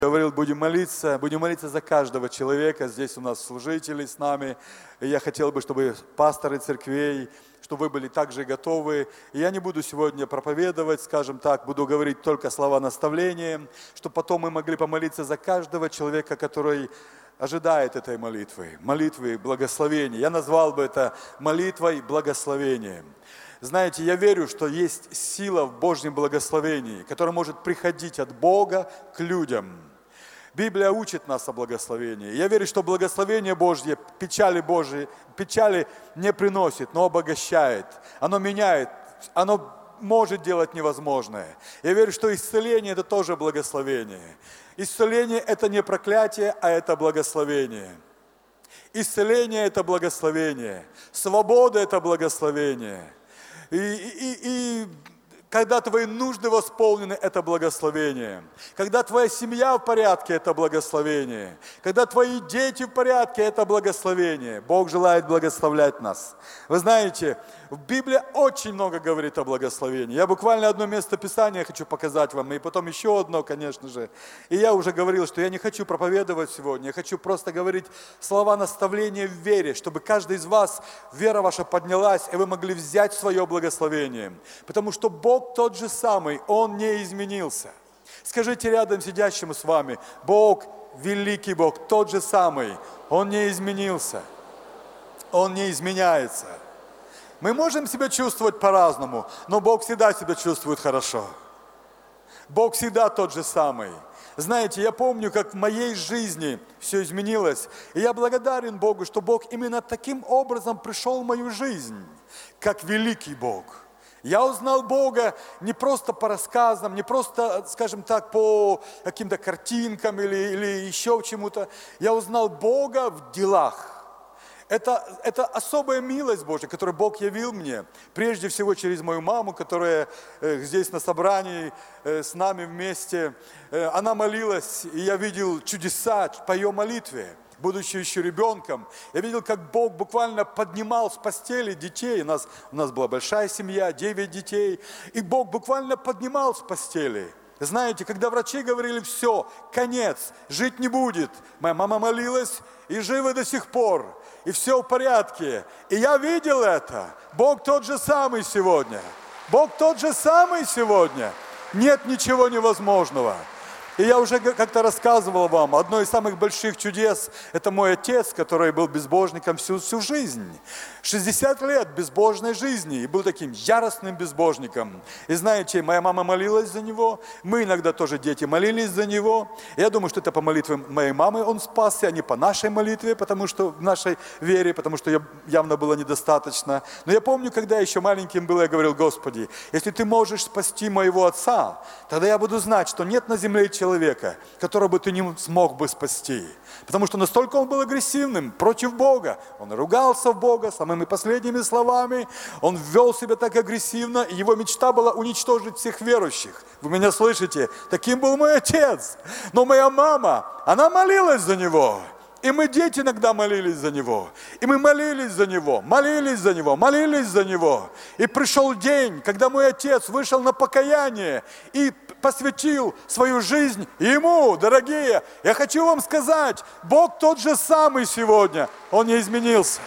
Говорил, будем молиться за каждого человека. Здесь у нас служители с нами. И я хотел бы, чтобы пасторы церквей, чтобы вы были также готовы. И я не буду сегодня проповедовать, скажем так, буду говорить только слова наставления, чтобы потом мы могли помолиться за каждого человека, который ожидает этой молитвы благословения. Я назвал бы это молитвой благословения. Знаете, я верю, что есть сила в Божьем благословении, которая может приходить от Бога к людям. Библия учит нас о благословении. Я верю, что благословение Божье, печали не приносит, но обогащает. Оно меняет, оно может делать невозможное. Я верю, что исцеление – это тоже благословение. Исцеление – это не проклятие, а это благословение. Исцеление – это благословение. Свобода – это благословение. И когда твои нужды восполнены, это благословение. Когда твоя семья в порядке, это благословение. Когда твои дети в порядке, это благословение. Бог желает благословлять нас. Вы знаете, в Библии очень много говорит о благословении. Я буквально одно место Писания хочу показать вам, и потом еще одно, конечно же. И я уже говорил, что я не хочу проповедовать сегодня, я хочу просто говорить слова наставления в вере, чтобы каждый из вас, вера ваша поднялась, и вы могли взять свое благословение. Потому что Бог тот же самый, Он не изменился. Скажите рядом сидящему с вами, Бог, великий Бог, тот же самый, Он не изменился, Он не изменяется. Мы можем себя чувствовать по-разному, но Бог всегда себя чувствует хорошо. Бог всегда тот же самый. Знаете, я помню, как в моей жизни все изменилось, и я благодарен Богу, что Бог именно таким образом пришел в мою жизнь, как великий Бог. Я узнал Бога не просто по рассказам, не просто, скажем так, по каким-то картинкам или еще чему-то. Я узнал Бога в делах. Это особая милость Божья, которую Бог явил мне, прежде всего через мою маму, которая здесь на собрании с нами вместе. Она молилась, и я видел чудеса по ее молитве. Будучи еще ребенком, я видел, как Бог буквально поднимал с постели детей. У нас была большая семья, 9 детей. И Бог буквально поднимал с постели. Знаете, когда врачи говорили, все, конец, жить не будет. Моя мама молилась, и живы до сих пор. И все в порядке. И я видел это. Бог тот же самый сегодня. Бог тот же самый сегодня. Нет ничего невозможного. И я уже как-то рассказывал вам, одно из самых больших чудес – это мой отец, который был безбожником всю жизнь. 60 лет безбожной жизни, и был таким яростным безбожником. И знаете, моя мама молилась за него, мы иногда тоже, дети, молились за него. Я думаю, что это по молитве моей мамы он спасся, а не по нашей молитве, потому что в нашей вере, потому что явно было недостаточно. Но я помню, когда я еще маленьким был, я говорил, Господи, если Ты можешь спасти моего отца, тогда я буду знать, что нет на земле человека, которого бы Ты не смог бы спасти. Потому что настолько он был агрессивным против Бога. Он ругался в Бога самыми последними словами. Он вел себя так агрессивно, и его мечта была уничтожить всех верующих. Вы меня слышите? Таким был мой отец. Но моя мама, она молилась за него. И мы, дети, иногда молились за него. И мы молились за него, молились за него, молились за него. И пришел день, когда мой отец вышел на покаяние и посвятил свою жизнь ему, дорогие. Я хочу вам сказать, Бог тот же самый сегодня. Он не изменился.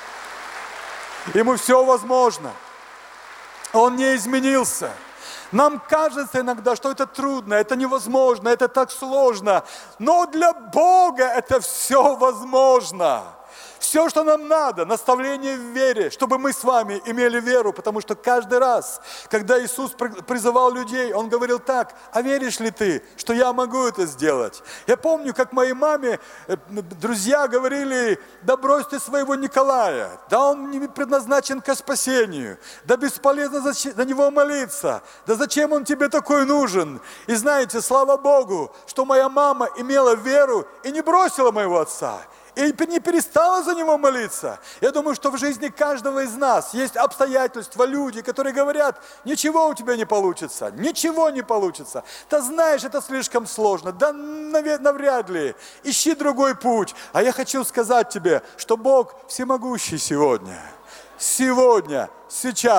Ему все возможно. Он не изменился. Нам кажется иногда, что это трудно, это невозможно, это так сложно. Но для Бога это все возможно. Все, что нам надо, наставление в вере, чтобы мы с вами имели веру, потому что каждый раз, когда Иисус призывал людей, Он говорил так, а веришь ли ты, что я могу это сделать? Я помню, как моей маме друзья говорили, да брось ты своего Николая, да он не предназначен ко спасению, да бесполезно за него молиться, да зачем он тебе такой нужен? И знаете, слава Богу, что моя мама имела веру и не бросила моего отца. И не перестала за него молиться. Я думаю, что в жизни каждого из нас есть обстоятельства, люди, которые говорят, ничего у тебя не получится, ничего не получится. Да знаешь, это слишком сложно, да навряд ли, ищи другой путь. А я хочу сказать тебе, что Бог всемогущий сегодня, сейчас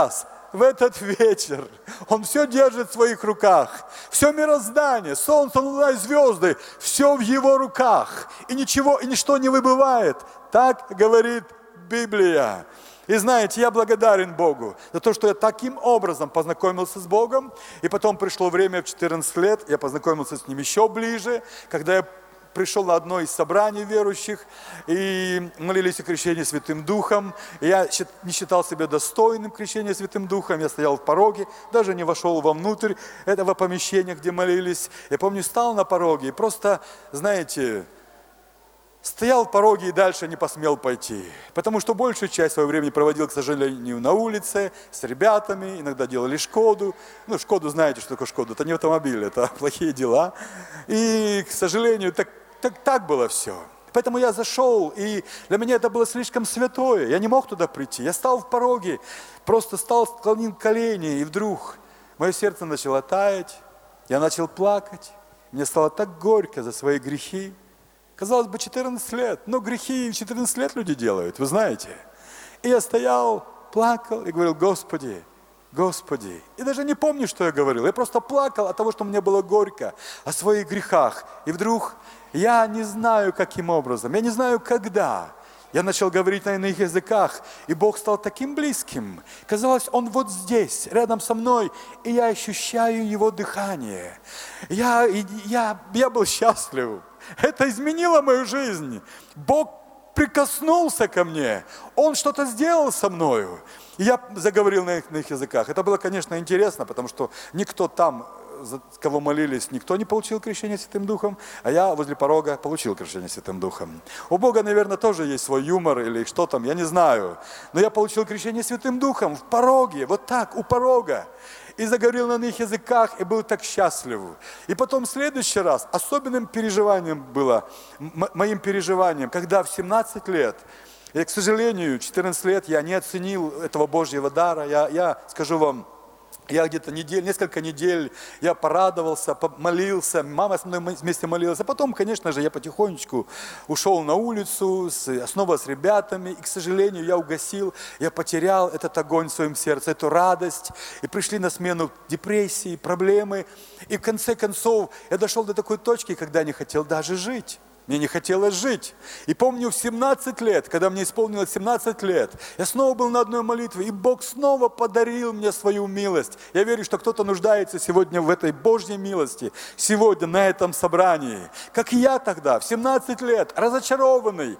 в этот вечер. Он все держит в своих руках. Все мироздание, солнце, луна и звезды, все в его руках. И ничего, и ничто не выбывает. Так говорит Библия. И знаете, я благодарен Богу за то, что я таким образом познакомился с Богом. И потом пришло время в 14 лет, я познакомился с Ним еще ближе, когда я пришел на одно из собраний верующих, и молились о крещении Святым Духом. И я не считал себя достойным крещения Святым Духом, я стоял в пороге, даже не вошел вовнутрь этого помещения, где молились. Я помню, стал на пороге и просто, знаете, стоял в пороге и дальше не посмел пойти. Потому что большую часть своего времени проводил, к сожалению, на улице, с ребятами, иногда делали Шкоду. Ну, Шкоду, знаете, что такое Шкода? Это не автомобиль, это плохие дела. И, к сожалению, так было все. Поэтому я зашел, и для меня это было слишком святое. Я не мог туда прийти. Я стал в пороге, просто стал, склонил колени, и вдруг мое сердце начало таять. Я начал плакать. Мне стало так горько за свои грехи. Казалось бы, 14 лет, но грехи в 14 лет люди делают, вы знаете. И я стоял, плакал и говорил: Господи, Господи. И даже не помню, что я говорил. Я просто плакал от того, что мне было горько, о своих грехах. И вдруг я не знаю, каким образом, я не знаю, когда. Я начал говорить на иных языках, и Бог стал таким близким. Казалось, Он вот здесь, рядом со мной, и я ощущаю Его дыхание. Я был счастлив. Это изменило мою жизнь. Бог прикоснулся ко мне. Он что-то сделал со мною. И я заговорил на их языках. Это было, конечно, интересно, потому что никто там, за кого молились, никто не получил крещение Святым Духом, а я возле порога получил крещение Святым Духом. У Бога, наверное, тоже есть свой юмор или что там, я не знаю. Но я получил крещение Святым Духом в пороге, вот так, у порога. И заговорил на их языках, и был так счастлив. И потом в следующий раз особенным переживанием было, моим переживанием, когда в 17 лет, и, к сожалению, 14 лет я не оценил этого Божьего дара. Я скажу вам, я где-то несколько недель, я порадовался, молился, мама со мной вместе молилась. А потом, конечно же, я потихонечку ушел на улицу, снова с ребятами. И, к сожалению, я угасил, я потерял этот огонь в своем сердце, эту радость. И пришли на смену депрессии, проблемы. И в конце концов, я дошел до такой точки, когда не хотел даже жить. Мне не хотелось жить. И помню, в 17 лет, когда мне исполнилось 17 лет, я снова был на одной молитве, и Бог снова подарил мне свою милость. Я верю, что кто-то нуждается сегодня в этой Божьей милости, сегодня на этом собрании. Как и я тогда, в 17 лет, разочарованный,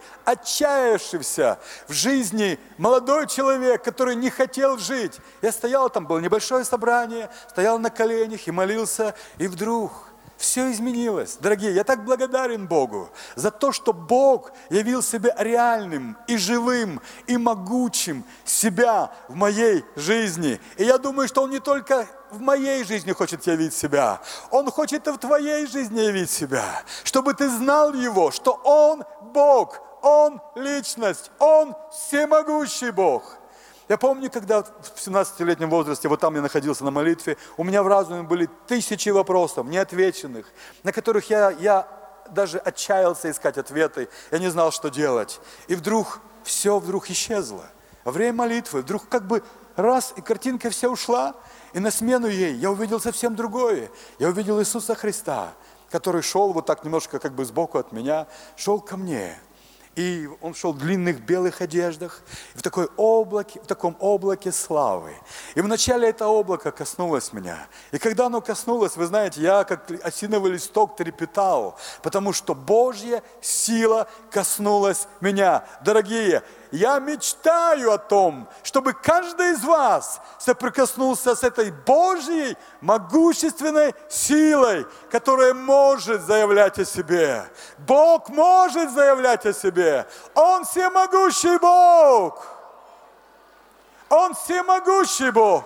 отчаявшийся в жизни молодой человек, который не хотел жить. Я стоял, там было небольшое собрание, стоял на коленях и молился, и вдруг все изменилось. Дорогие, я так благодарен Богу за то, что Бог явил себя реальным и живым и могучим себя в моей жизни. И я думаю, что Он не только в моей жизни хочет явить себя, Он хочет и в твоей жизни явить себя, чтобы ты знал Его, что Он Бог, Он личность, Он всемогущий Бог. Я помню, когда в 17-летнем возрасте, вот там я находился на молитве, у меня в разуме были тысячи вопросов, неотвеченных, на которых я даже отчаялся искать ответы, я не знал, что делать. И вдруг, все вдруг исчезло. Во время молитвы вдруг как бы раз, и картинка вся ушла, и на смену ей я увидел совсем другое. Я увидел Иисуса Христа, который шел вот так немножко как бы сбоку от меня, шел ко мне. И Он шел в длинных белых одеждах, в таком облаке славы. И вначале это облако коснулось меня. И когда оно коснулось, вы знаете, я как осиновый листок трепетал, потому что Божья сила коснулась меня. Дорогие, я мечтаю о том, чтобы каждый из вас соприкоснулся с этой Божьей могущественной силой, которая может заявлять о себе. Бог может заявлять о себе. Он всемогущий Бог. Он всемогущий Бог.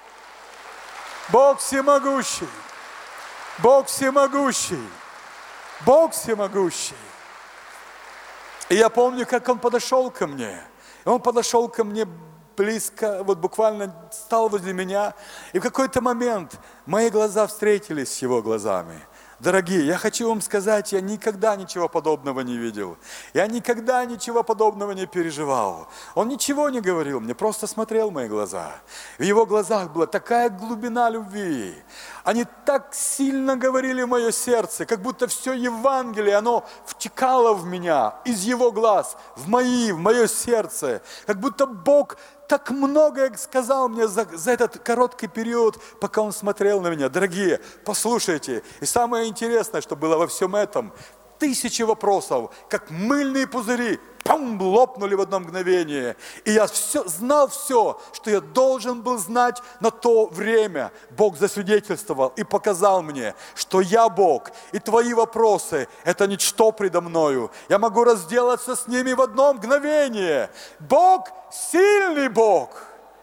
Бог всемогущий. Бог всемогущий. Бог всемогущий. И я помню, как Он подошел ко мне. И Он подошел ко мне близко, вот буквально стал возле меня. И в какой-то момент мои глаза встретились с Его глазами. Дорогие, я хочу вам сказать, я никогда ничего подобного не видел. Я никогда ничего подобного не переживал. Он ничего не говорил, мне просто смотрел в мои глаза. В его глазах была такая глубина любви. Они так сильно говорили в мое сердце, как будто все Евангелие, оно втекало в меня, из его глаз, в мое сердце. Как будто Бог так многое сказал мне за этот короткий период, пока Он смотрел на меня. Дорогие, послушайте. И самое интересное, что было во всем этом, тысячи вопросов, как мыльные пузыри, пам, лопнули в одно мгновение. И я знал все, что я должен был знать на то время. Бог засвидетельствовал и показал мне, что я Бог, и твои вопросы – это ничто предо мною. Я могу разделаться с ними в одно мгновение. Бог – сильный Бог.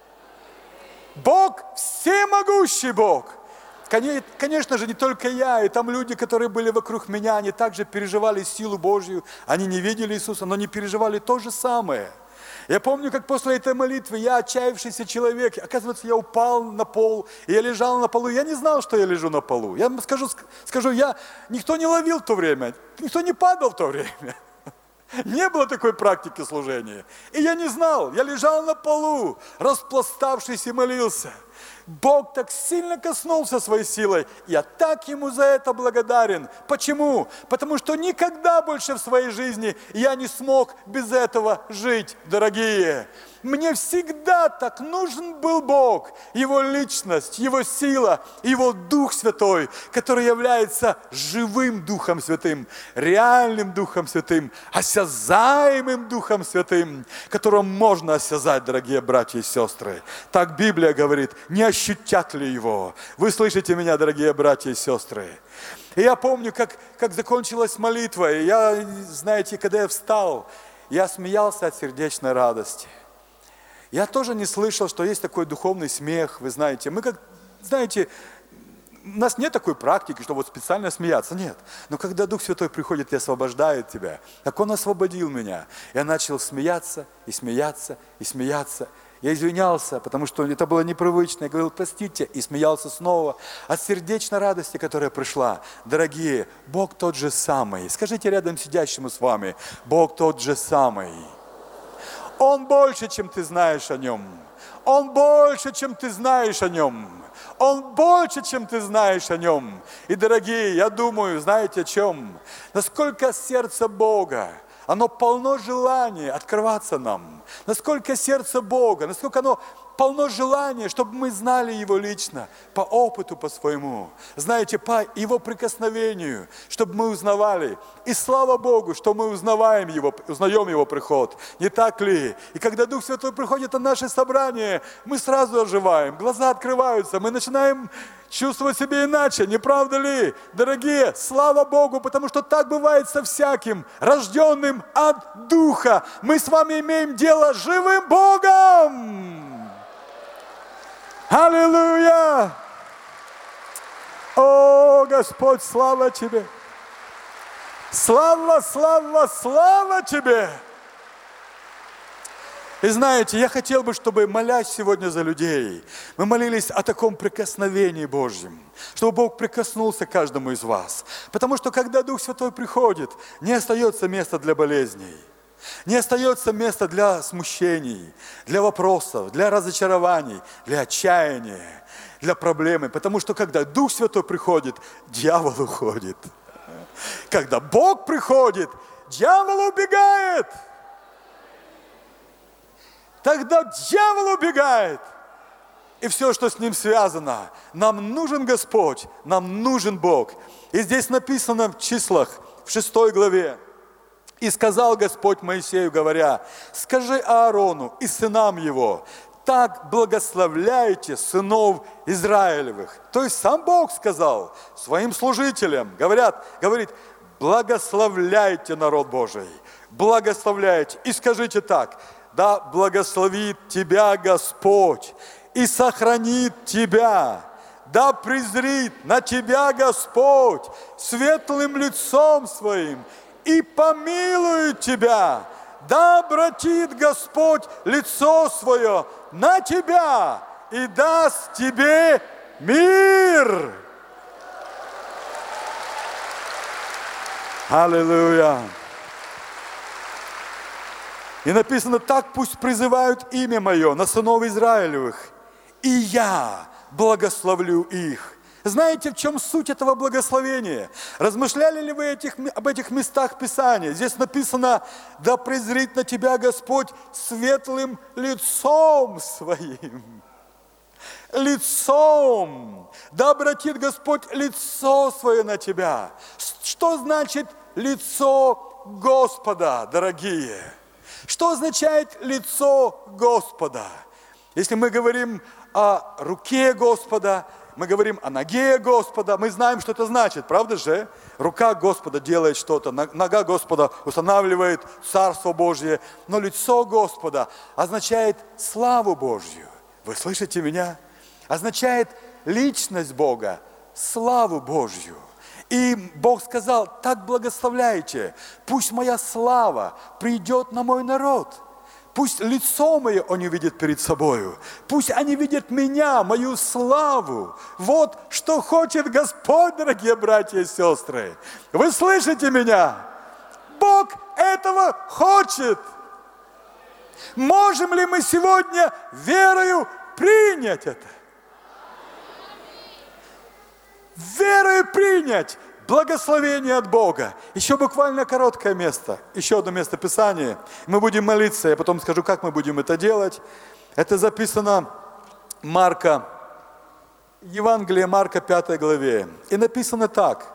Бог – всемогущий Бог. Конечно же, не только я, и там люди, которые были вокруг меня, они также переживали силу Божью, они не видели Иисуса, но они переживали то же самое. Я помню, как после этой молитвы я, отчаявшийся человек, оказывается, я упал на пол, и я лежал на полу, я не знал, что я лежу на полу. Я скажу, никто не ловил в то время, никто не падал в то время. Не было такой практики служения. И я не знал, я лежал на полу, распластавшись и молился. Бог так сильно коснулся своей силой. Я так Ему за это благодарен. Почему? Потому что никогда больше в своей жизни я не смог без этого жить, дорогие. Мне всегда так нужен был Бог, Его личность, Его сила, Его Дух Святой, который является живым Духом Святым, реальным Духом Святым, осязаемым Духом Святым, которого можно осязать, дорогие братья и сестры. Так Библия говорит, не ощутят ли Его? Вы слышите меня, дорогие братья и сестры? И я помню, как закончилась молитва, и знаете, когда я встал, я смеялся от сердечной радости. Я тоже не слышал, что есть такой духовный смех, вы знаете. У нас нет такой практики, что вот специально смеяться, нет. Но когда Дух Святой приходит и освобождает тебя, как Он освободил меня, я начал смеяться и смеяться и смеяться. Я извинялся, потому что это было непривычно. Я говорил, простите, и смеялся снова от сердечной радости, которая пришла. Дорогие, Бог тот же самый. Скажите рядом сидящему с вами, Бог тот же самый. Он больше, чем ты знаешь о Нем. Он больше, чем ты знаешь о Нем. Он больше, чем ты знаешь о Нем. И, дорогие, я думаю, знаете о чем? Насколько сердце Бога, оно полно желания открываться нам. Насколько сердце Бога, насколько оно полно желания, чтобы мы знали Его лично, по опыту по своему. Знаете, по Его прикосновению, чтобы мы узнавали. И слава Богу, что мы узнаем Его приход. Не так ли? И когда Дух Святой приходит на наше собрание, мы сразу оживаем, глаза открываются, мы начинаем чувствовать себя иначе, не правда ли? Дорогие, слава Богу, потому что так бывает со всяким, рожденным от Духа. Мы с вами имеем дело с живым Богом. Аллилуйя! О, Господь, слава Тебе! Слава, слава, слава Тебе! И знаете, я хотел бы, чтобы, молясь сегодня за людей, мы молились о таком прикосновении Божьем, чтобы Бог прикоснулся к каждому из вас. Потому что, когда Дух Святой приходит, не остается места для болезней. Не остается места для смущений, для вопросов, для разочарований, для отчаяния, для проблемы. Потому что когда Дух Святой приходит, дьявол уходит. Когда Бог приходит, дьявол убегает. Тогда дьявол убегает. И все, что с ним связано. Нам нужен Господь, нам нужен Бог. И здесь написано в числах, в 6 главе. «И сказал Господь Моисею, говоря, скажи Аарону и сынам его, так благословляйте сынов Израилевых». То есть сам Бог сказал своим служителям, говорит, благословляйте народ Божий, благословляйте. И скажите так, да благословит тебя Господь и сохранит тебя. Да презрит на тебя Господь светлым лицом своим и помилует тебя. Да обратит Господь лицо свое на тебя и даст тебе мир. Аллилуйя. И написано: так пусть призывают имя Мое на сынов Израилевых, и Я благословлю их. Знаете, в чем суть этого благословения? Размышляли ли вы об этих местах Писания? Здесь написано: да презрит на тебя Господь светлым лицом Своим. Лицом. Да обратит Господь лицо Свое на тебя. Что значит лицо Господа, дорогие? Что означает лицо Господа? Если мы говорим о руке Господа, мы говорим о ноге Господа, мы знаем, что это значит, правда же? Рука Господа делает что-то, нога Господа устанавливает Царство Божье, но лицо Господа означает славу Божью. Вы слышите меня? Означает личность Бога, славу Божью. И Бог сказал: так благословляйте, пусть моя слава придет на мой народ. Пусть лицо мое они видят перед собою. Пусть они видят меня, мою славу. Вот что хочет Господь, дорогие братья и сестры. Вы слышите меня? Бог этого хочет. Можем ли мы сегодня верою принять это? Верою принять благословение от Бога. Еще буквально короткое место, еще одно место Писания. Мы будем молиться, я потом скажу, как мы будем это делать. Это записано Марка, Евангелие Марка, 5 главе. И написано так.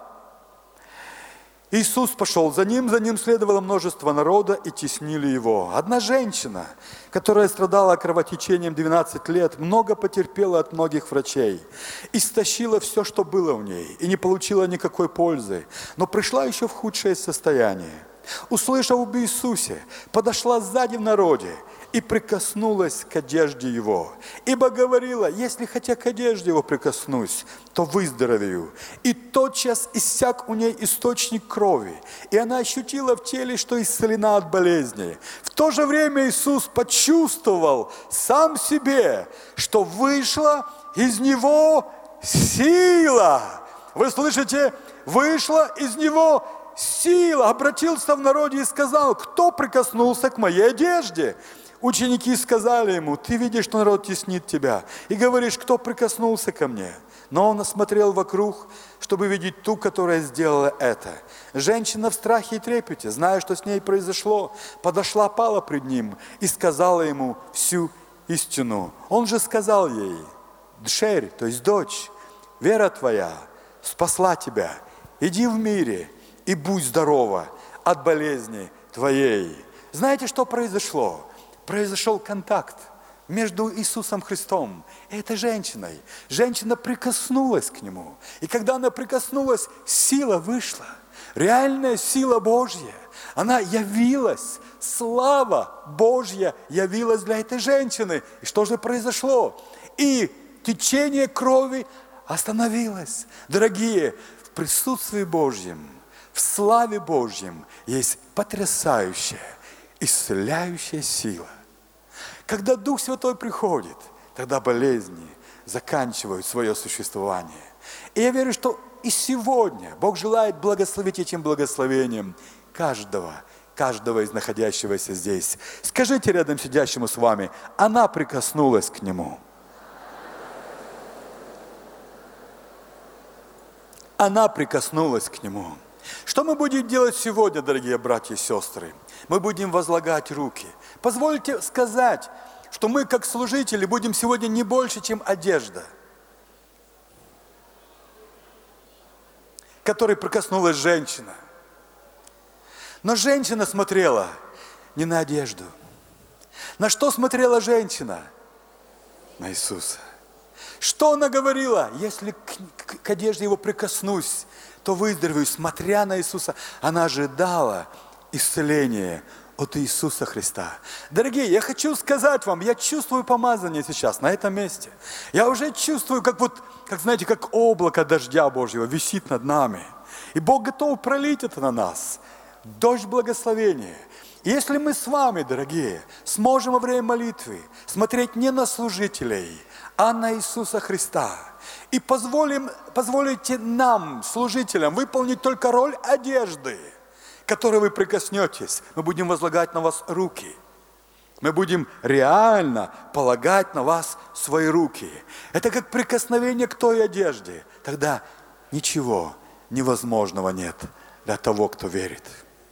Иисус пошел за ним следовало множество народа, и теснили его. Одна женщина, которая страдала кровотечением 12 лет, много потерпела от многих врачей, истощила все, что было в ней, и не получила никакой пользы, но пришла еще в худшее состояние. Услышав об Иисусе, подошла сзади в народе и прикоснулась к одежде Его. Ибо говорила: если хотя к одежде Его прикоснусь, то выздоровею. И тотчас иссяк у ней источник крови, и она ощутила в теле, что исцелена от болезни. В то же время Иисус почувствовал сам себе, что вышла из Него сила. Вы слышите? Вышла из Него сила. Обратился в народе и сказал: кто прикоснулся к моей одежде? Ученики сказали ему: ты видишь, что народ теснит тебя, и говоришь: кто прикоснулся ко мне? Но он осмотрел вокруг, чтобы видеть ту, которая сделала это. Женщина в страхе и трепете, зная, что с ней произошло, подошла, пала пред ним и сказала ему всю истину. Он же сказал ей: дшерь, то есть дочь, вера твоя спасла тебя. Иди в мире и будь здорова от болезни твоей. Знаете, что произошло? Произошел контакт между Иисусом Христом и этой женщиной. Женщина прикоснулась к Нему. И когда она прикоснулась, сила вышла. Реальная сила Божья. Она явилась. Слава Божья явилась для этой женщины. И что же произошло? И течение крови остановилось. Дорогие, в присутствии Божьем, в славе Божьем есть потрясающая, исцеляющая сила. Когда Дух Святой приходит, тогда болезни заканчивают свое существование. И я верю, что и сегодня Бог желает благословить этим благословением каждого из находящегося здесь. Скажите рядом сидящему с вами: она прикоснулась к Нему. Она прикоснулась к Нему. Что мы будем делать сегодня, дорогие братья и сестры? Мы будем возлагать руки. Позвольте сказать, что мы, как служители, будем сегодня не больше, чем одежда, которой прикоснулась женщина. Но женщина смотрела не на одежду. На что смотрела женщина? На Иисуса. Что она говорила? Если к одежде Его прикоснусь, то выздоровею. Смотря на Иисуса, она ожидала исцеления от Иисуса Христа. Дорогие, я хочу сказать вам, я чувствую помазание сейчас на этом месте. Я уже чувствую, как знаете, как облако дождя Божьего висит над нами. И Бог готов пролить это на нас. Дождь благословения. И если мы с вами, дорогие, сможем во время молитвы смотреть не на служителей, а на Иисуса Христа, и позволите нам, служителям, выполнить только роль одежды, которой вы прикоснетесь, мы будем возлагать на вас руки. Мы будем реально полагать на вас свои руки. Это как прикосновение к той одежде. Тогда ничего невозможного нет для того, кто верит.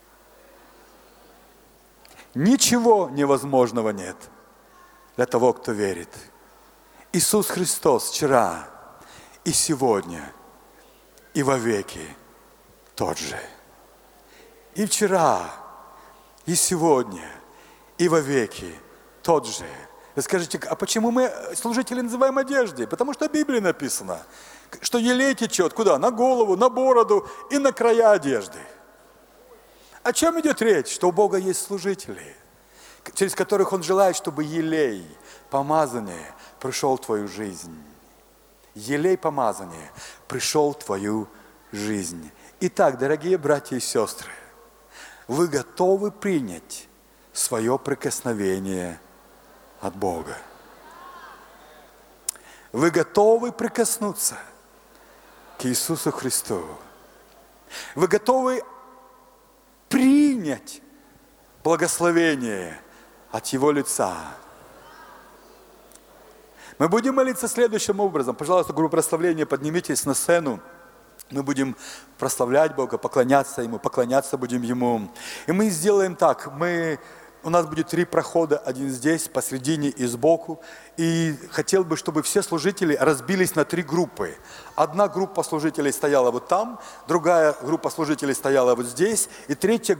Ничего невозможного нет для того, кто верит. Иисус Христос вчера и сегодня и вовеки тот же. И вчера, и сегодня, и вовеки тот же. Вы скажете, а почему мы служители называем одеждой? Потому что в Библии написано, что елей течет куда? На голову, на бороду и на края одежды. О чем идет речь? Что у Бога есть служители, через которых Он желает, чтобы елей, помазание, пришел в твою жизнь. Елей помазания пришел в твою жизнь. Итак, дорогие братья и сестры, вы готовы принять свое прикосновение от Бога? Вы готовы прикоснуться к Иисусу Христу? Вы готовы принять благословение от Его лица? Мы будем молиться следующим образом. Пожалуйста, группа прославления, поднимитесь на сцену. Мы будем прославлять Бога, поклоняться Ему, поклоняться будем Ему. И мы сделаем так. У нас будет 3 прохода, один здесь, посредине и сбоку. И хотел бы, чтобы все служители разбились на 3 группы. Одна группа служителей стояла вот там, другая группа служителей стояла вот здесь, и третья